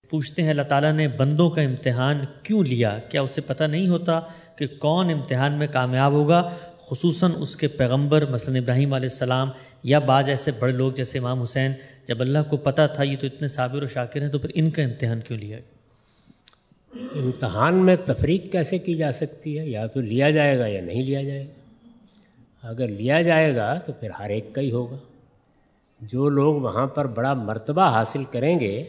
پوچھتے ہیں اللہ تعالیٰ نے بندوں کا امتحان کیوں لیا؟ کیا اسے پتہ نہیں ہوتا کہ کون امتحان میں کامیاب ہوگا؟ خصوصاً اس کے پیغمبر مثلا ابراہیم علیہ السلام یا بعض ایسے بڑے لوگ جیسے امام حسین، جب اللہ کو پتہ تھا یہ تو اتنے صابر و شاکر ہیں، تو پھر ان کا امتحان کیوں لیا؟ امتحان میں تفریق کیسے کی جا سکتی ہے؟ یا تو لیا جائے گا یا نہیں لیا جائے گا۔ اگر لیا جائے گا تو پھر ہر ایک کا ہی ہوگا۔ جو لوگ وہاں پر بڑا مرتبہ حاصل کریں گے،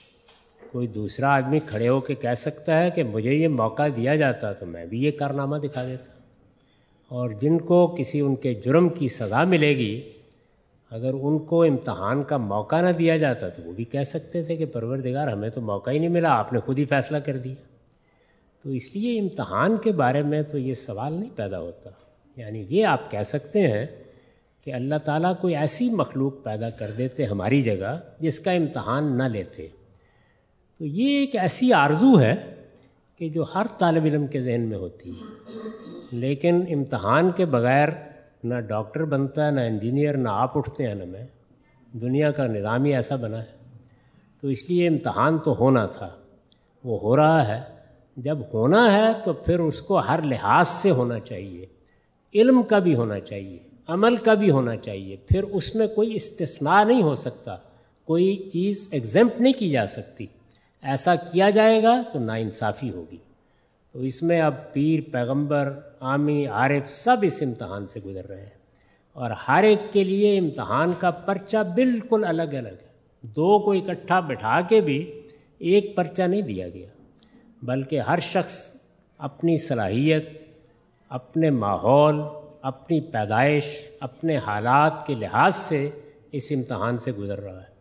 کوئی دوسرا آدمی کھڑے ہو کے کہہ سکتا ہے کہ مجھے یہ موقع دیا جاتا تو میں بھی یہ کارنامہ دکھا دیتا، اور جن کو کسی ان کے جرم کی سزا ملے گی، اگر ان کو امتحان کا موقع نہ دیا جاتا تو وہ بھی کہہ سکتے تھے کہ پروردگار ہمیں تو موقع ہی نہیں ملا، آپ نے خود ہی فیصلہ کر دیا۔ تو اس لیے امتحان کے بارے میں تو یہ سوال نہیں پیدا ہوتا۔ یعنی یہ آپ کہہ سکتے ہیں کہ اللہ تعالیٰ کوئی ایسی مخلوق پیدا کر دیتے ہماری جگہ جس کا امتحان نہ لیتے، تو یہ ایک ایسی آرزو ہے کہ جو ہر طالب علم کے ذہن میں ہوتی ہے، لیکن امتحان کے بغیر نہ ڈاکٹر بنتا ہے، نہ انجینئر، نہ آپ اٹھتے ہیں، نہ میں۔ دنیا کا نظام ہی ایسا بنا ہے، تو اس لیے امتحان تو ہونا تھا، وہ ہو رہا ہے۔ جب ہونا ہے تو پھر اس کو ہر لحاظ سے ہونا چاہیے، علم کا بھی ہونا چاہیے، عمل کا بھی ہونا چاہیے، پھر اس میں کوئی استثناء نہیں ہو سکتا، کوئی چیز ایگزمپٹ نہیں کی جا سکتی۔ ایسا کیا جائے گا تو ناانصافی ہوگی۔ تو اس میں اب پیر، پیغمبر، عامی، عارف سب اس امتحان سے گزر رہے ہیں، اور ہر ایک کے لیے امتحان کا پرچہ بالکل الگ الگ ہے۔ دو کو اکٹھا بٹھا کے بھی ایک پرچہ نہیں دیا گیا، بلکہ ہر شخص اپنی صلاحیت، اپنے ماحول، اپنی پیدائش، اپنے حالات کے لحاظ سے اس امتحان سے گزر رہا ہے۔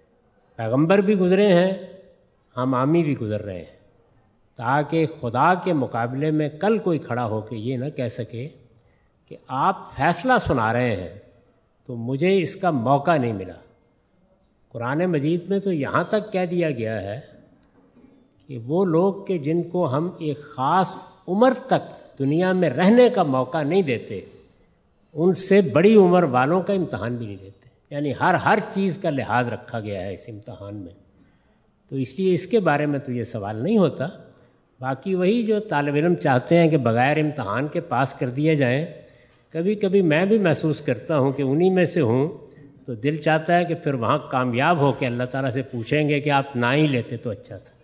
پیغمبر بھی گزرے ہیں، ہم عامی بھی گزر رہے ہیں، تاکہ خدا کے مقابلے میں کل کوئی کھڑا ہو کے یہ نہ کہہ سکے کہ آپ فیصلہ سنا رہے ہیں تو مجھے اس کا موقع نہیں ملا۔ قرآن مجید میں تو یہاں تک کہہ دیا گیا ہے کہ وہ لوگ کہ جن کو ہم ایک خاص عمر تک دنیا میں رہنے کا موقع نہیں دیتے، ان سے بڑی عمر والوں کا امتحان بھی نہیں دیتے۔ یعنی ہر چیز کا لحاظ رکھا گیا ہے اس امتحان میں، تو اس لیے اس کے بارے میں تو یہ سوال نہیں ہوتا۔ باقی وہی جو طالب علم چاہتے ہیں کہ بغیر امتحان کے پاس کر دیے جائیں، کبھی کبھی میں بھی محسوس کرتا ہوں کہ انہی میں سے ہوں، تو دل چاہتا ہے کہ پھر وہاں کامیاب ہو کے اللہ تعالیٰ سے پوچھیں گے کہ آپ نہ ہی لیتے تو اچھا تھا۔